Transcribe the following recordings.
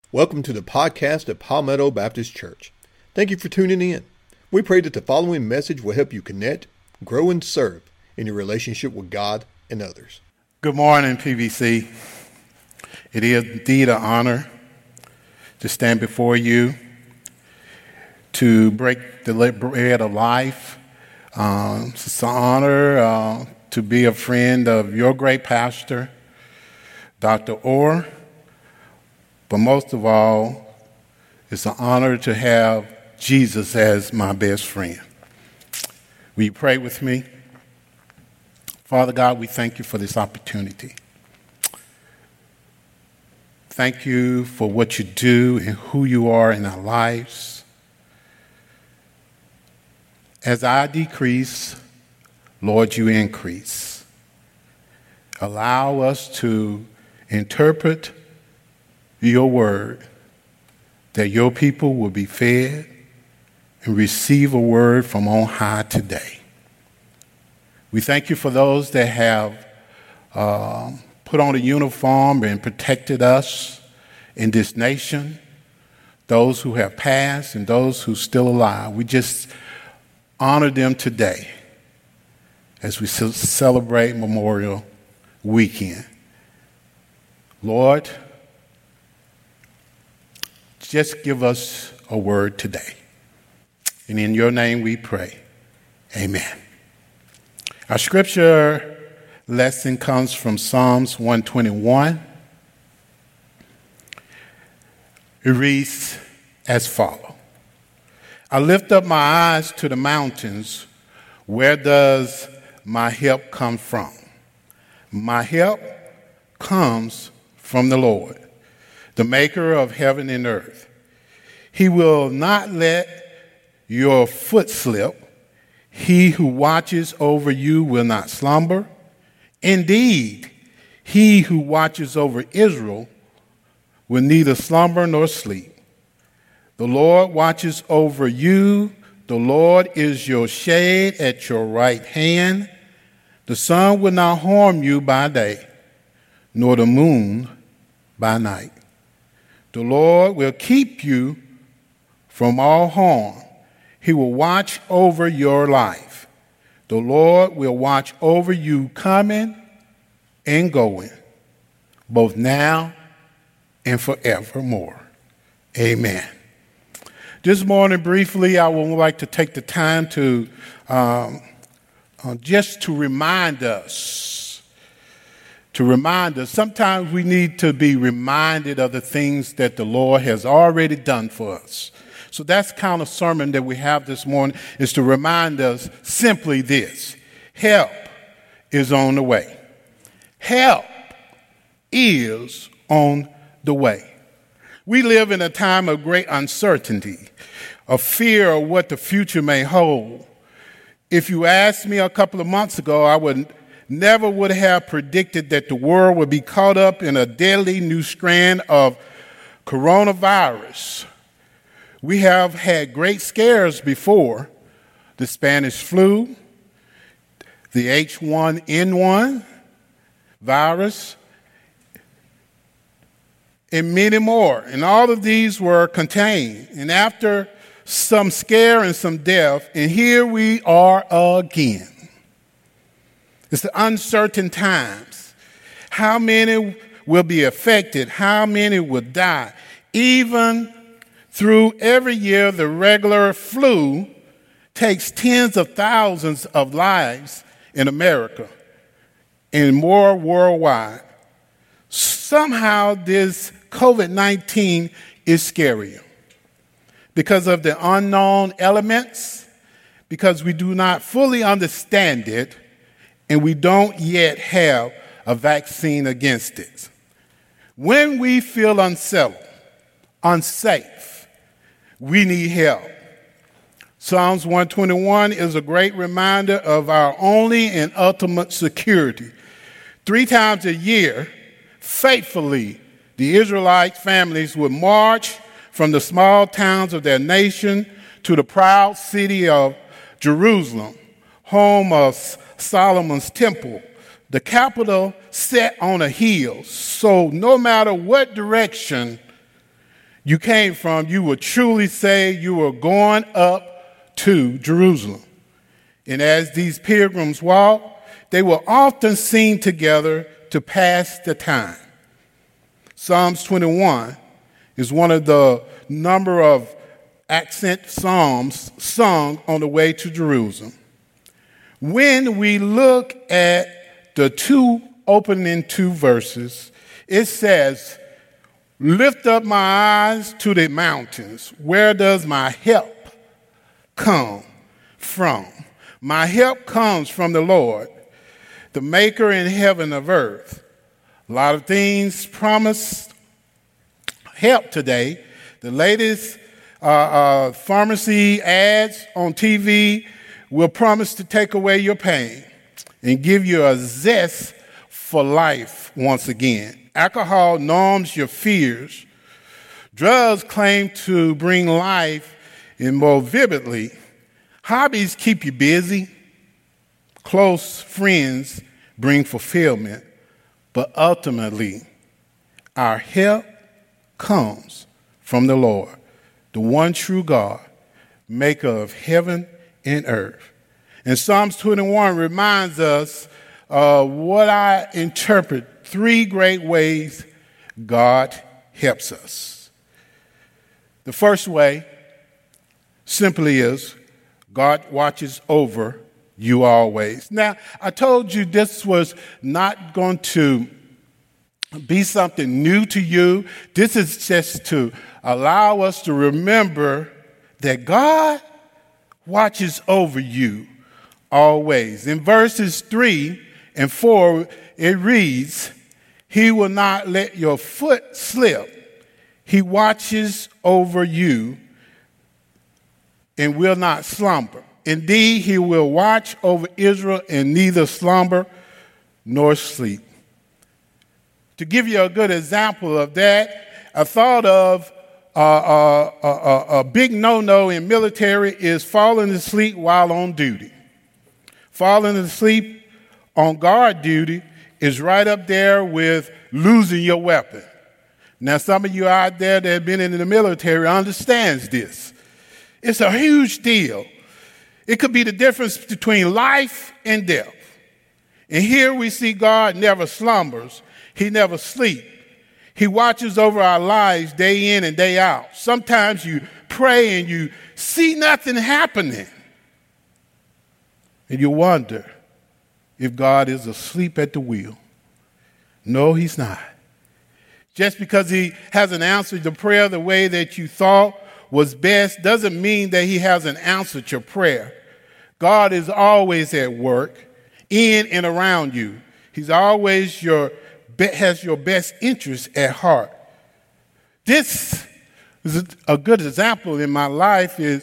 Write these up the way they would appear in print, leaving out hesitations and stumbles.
Welcome to the podcast of Palmetto Baptist Church. Thank you for tuning in. We pray that the following message will help you connect, grow, and serve in your relationship with God and others. Good morning, PBC. It is indeed an honor to stand before you, to break the bread of life. It's an honor to be a friend of your great pastor, Dr. Orr. But most of all, it's an honor to have Jesus as my best friend. Will you pray with me? Father God, we thank you for this opportunity. Thank you for what you do and who you are in our lives. As I decrease, Lord, you increase. Allow us to interpret your word, that your people will be fed and receive a word from on high today. We thank you for those that have put on a uniform and protected us in this nation, those who have passed and those who are still alive. We just honor them today as we celebrate Memorial Weekend. Lord, just give us a word today. And in your name we pray. Amen. Our scripture lesson comes from Psalms 121. It reads as follows. I lift up my eyes to the mountains. Where does my help come from? My help comes from the Lord, the maker of heaven and earth. He will not let your foot slip. He who watches over you will not slumber. Indeed, he who watches over Israel will neither slumber nor sleep. The Lord watches over you. The Lord is your shade at your right hand. The sun will not harm you by day, nor the moon by night. The Lord will keep you from all harm. He will watch over your life. The Lord will watch over you coming and going, both now and forevermore. Amen. This morning, briefly, I would like to take the time to just to remind us. Sometimes we need to be reminded of the things that the Lord has already done for us. So that's the kind of sermon that we have this morning, is to remind us simply this: help is on the way. Help is on the way. We live in a time of great uncertainty, of fear of what the future may hold. If you asked me a couple of months ago, I never would have predicted that the world would be caught up in a deadly new strand of coronavirus. We have had great scares before: the Spanish flu, the H1N1 virus, and many more. And all of these were contained. And after some scare and some death, and here we are again. It's the uncertain times. How many will be affected? How many will die? Even through every year, the regular flu takes tens of thousands of lives in America and more worldwide. Somehow this COVID-19 is scarier because of the unknown elements, because we do not fully understand it, and we don't yet have a vaccine against it. When we feel unsettled, unsafe, we need help. Psalms 121 is a great reminder of our only and ultimate security. 3 times a year, faithfully, the Israelite families would march from the small towns of their nation to the proud city of Jerusalem, home of Solomon's temple, the capital set on a hill. So no matter what direction you came from, you would truly say you were going up to Jerusalem. And as these pilgrims walked, they were often seen together to pass the time. Psalms 21 is one of the number of accent psalms sung on the way to Jerusalem. When we look at the opening two verses, it says, "Lift up my eyes to the mountains. Where does my help come from? My help comes from the Lord, the maker in heaven of earth." A lot of things promise help today. The latest pharmacy ads on TV will promise to take away your pain and give you a zest for life once again. Alcohol numbs your fears. Drugs claim to bring life in more vividly. Hobbies keep you busy. Close friends bring fulfillment. But ultimately, our help comes from the Lord, the one true God, maker of heaven and earth. And Psalms 21 reminds us of what I interpret 3 great ways God helps us. The first way simply is God watches over you always. Now, I told you this was not going to be something new to you. This is just to allow us to remember that God watches over you always. In verses 3 and 4, it reads, "He will not let your foot slip. He watches over you and will not slumber. Indeed, he will watch over Israel and neither slumber nor sleep." To give you a good example of that, I thought of a big no-no in military is falling asleep while on duty. Falling asleep on guard duty is right up there with losing your weapon. Now, some of you out there that have been in the military understands this. It's a huge deal. It could be the difference between life and death. And here we see God never slumbers. He never sleeps. He watches over our lives day in and day out. Sometimes you pray and you see nothing happening. And you wonder if God is asleep at the wheel. No, he's not. Just because he hasn't answered the prayer the way that you thought was best doesn't mean that he hasn't answered your prayer. God is always at work in and around you. He's always has your best interest at heart. This is a good example in my life is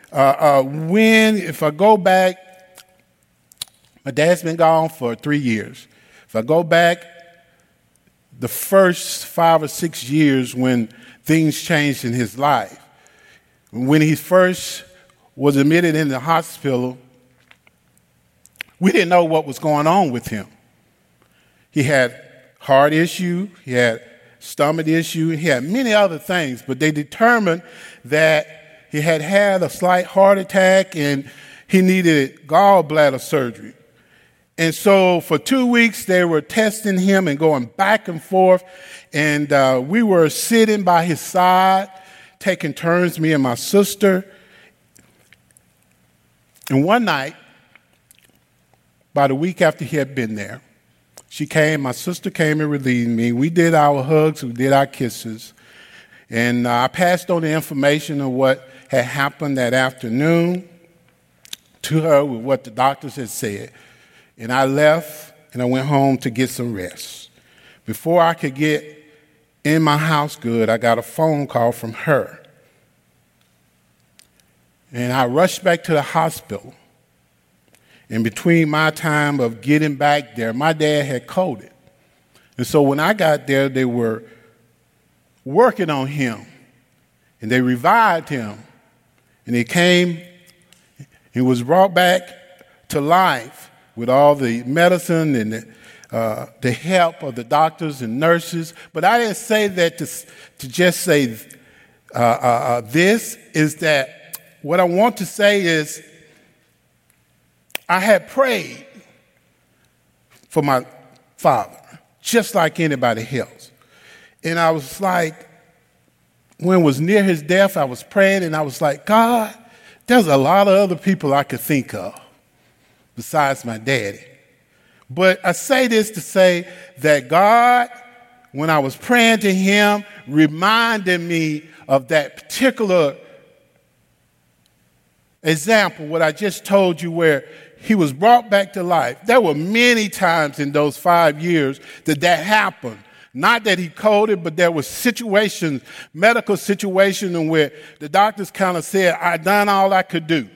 if I go back, my dad's been gone for 3 years. If I go back the first 5 or 6 years when things changed in his life, when he first was admitted in the hospital, we didn't know what was going on with him. He had heart issue, he had stomach issue, he had many other things, but they determined that he had had a slight heart attack and he needed gallbladder surgery. And so for 2 weeks, they were testing him and going back and forth, and we were sitting by his side, taking turns, me and my sister. And one night, about a week after he had been there, my sister came and relieved me. We did our hugs, we did our kisses. And I passed on the information of what had happened that afternoon to her with what the doctors had said. And I left and I went home to get some rest. Before I could get in my house good, I got a phone call from her. And I rushed back to the hospital. And between my time of getting back there, my dad had coded. And so when I got there, they were working on him. And they revived him. And he was brought back to life with all the medicine and the help of the doctors and nurses. But I didn't say that to just say this is that what I want to say is I had prayed for my father, just like anybody else. And I was like, when it was near his death, I was praying and I was like, God, there's a lot of other people I could think of besides my daddy. But I say this to say that God, when I was praying to him, reminded me of that particular example, what I just told you, where he was brought back to life. There were many times in those 5 years that happened. Not that he coded, but there were situations, medical situations, in where the doctors kind of said, I done all I could do.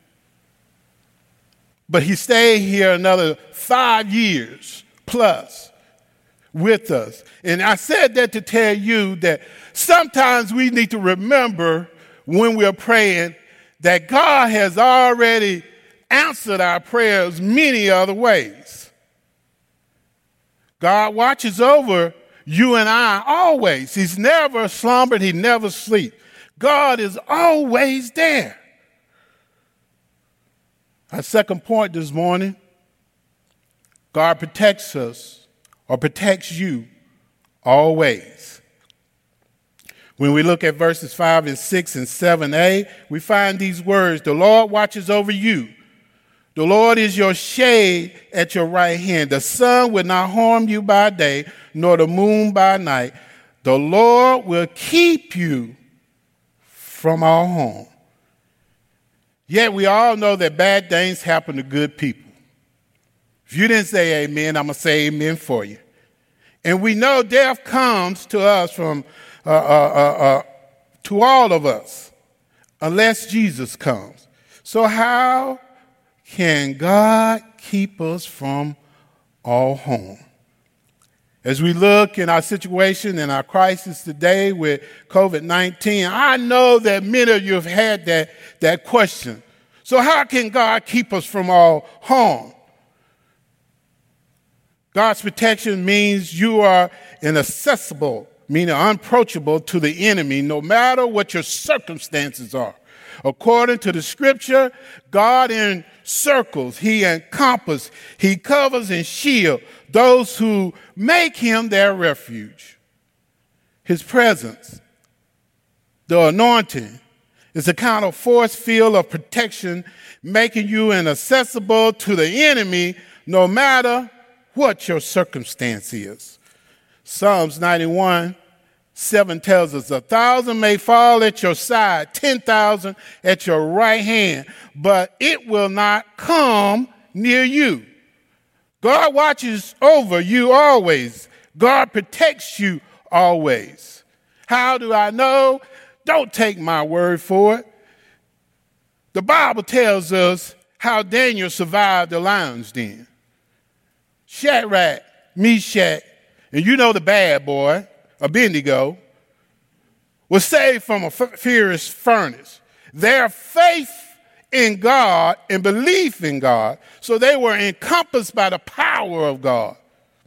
But he stayed here another 5 years plus with us. And I said that to tell you that sometimes we need to remember when we're praying that God has already answered our prayers many other ways. God watches over you and I always. He's never slumbered. He never sleeps. God is always there. Our second point this morning, God protects us or protects you always. When we look at verses 5 and 6 and 7a, we find these words, the Lord watches over you. The Lord is your shade at your right hand. The sun will not harm you by day, nor the moon by night. The Lord will keep you from all harm. Yet we all know that bad things happen to good people. If you didn't say amen, I'm going to say amen for you. And we know death comes to us from to all of us, unless Jesus comes. So how can God keep us from all harm? As we look in our situation and our crisis today with COVID-19, I know that many of you have had that question. So how can God keep us from all harm? God's protection means you are inaccessible, meaning unapproachable to the enemy, no matter what your circumstances are. According to the scripture, God encircles, he encompasses, he covers and shields those who make him their refuge. His presence, the anointing, is a kind of force field of protection, making you inaccessible to the enemy no matter what your circumstance is. Psalms 91:7 tells us, 1,000 may fall at your side, 10,000 at your right hand, but it will not come near you. God watches over you always. God protects you always. How do I know? Don't take my word for it. The Bible tells us how Daniel survived the lion's den. Shadrach, Meshach, and you know the bad boy, Abednego, was saved from a fierce furnace. Their faith in God and belief in God, so they were encompassed by the power of God.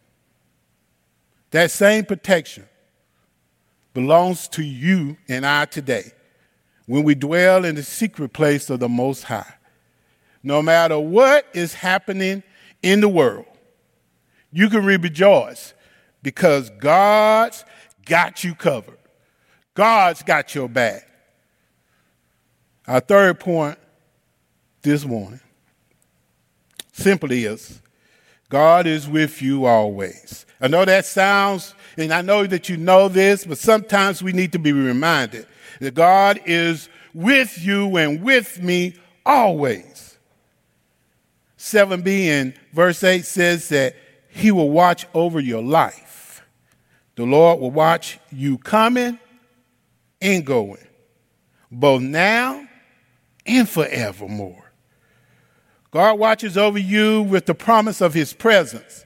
That same protection belongs to you and I today when we dwell in the secret place of the Most High. No matter what is happening in the world, you can rejoice because God's got you covered. God's got your back. Our third point this morning simply is, God is with you always. I know that sounds, and I know that you know this, but sometimes we need to be reminded that God is with you and with me always. 7b in verse 8 says that he will watch over your life. The Lord will watch you coming and going, both now and forevermore. God watches over you with the promise of his presence.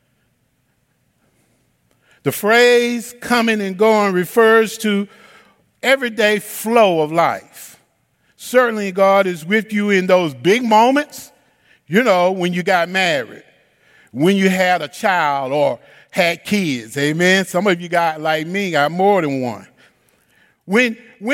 The phrase coming and going refers to everyday flow of life. Certainly God is with you in those big moments, you know, when you got married, when you had a child or had kids, amen? Some of you got, like me, got more than one. when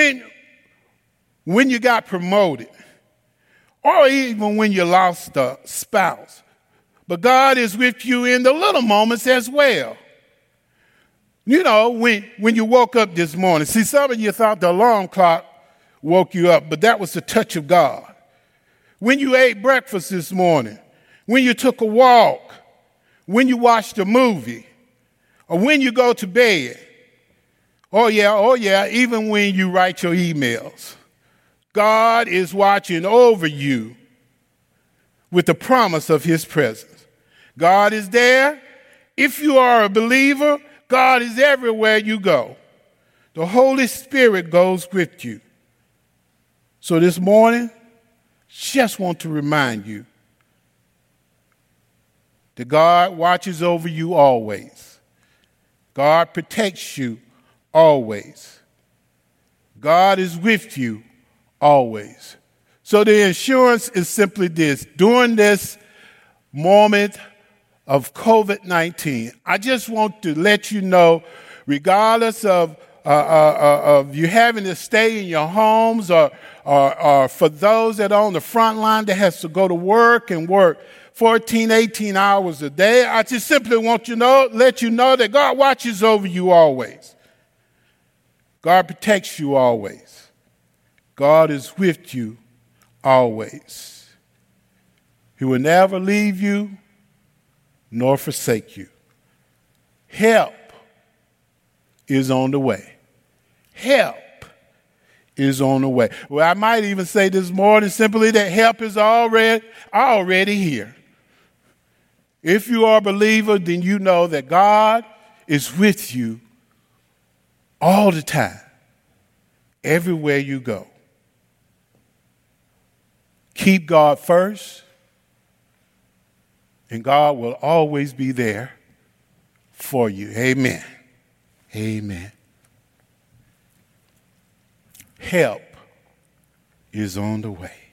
you got promoted, or even when you lost a spouse. But God is with you in the little moments as well. You know, when you woke up this morning. See, some of you thought the alarm clock woke you up, but that was the touch of God. When you ate breakfast this morning, when you took a walk, when you watched a movie, or when you go to bed. Oh yeah, even when you write your emails. God is watching over you with the promise of his presence. God is there. If you are a believer, God is everywhere you go. The Holy Spirit goes with you. So this morning, just want to remind you that God watches over you always. God protects you always. God is with you always. So the assurance is simply this. During this moment of COVID-19, I just want to let you know, regardless of you having to stay in your homes or for those that are on the front line that has to go to work and work 14, 18 hours a day, I just simply want to let you know that God watches over you always. God protects you always. God is with you always. He will never leave you nor forsake you. Help is on the way. Help is on the way. Well, I might even say this morning simply that help is already here. If you are a believer, then you know that God is with you all the time, everywhere you go. Keep God first, and God will always be there for you. Amen. Amen. Help is on the way.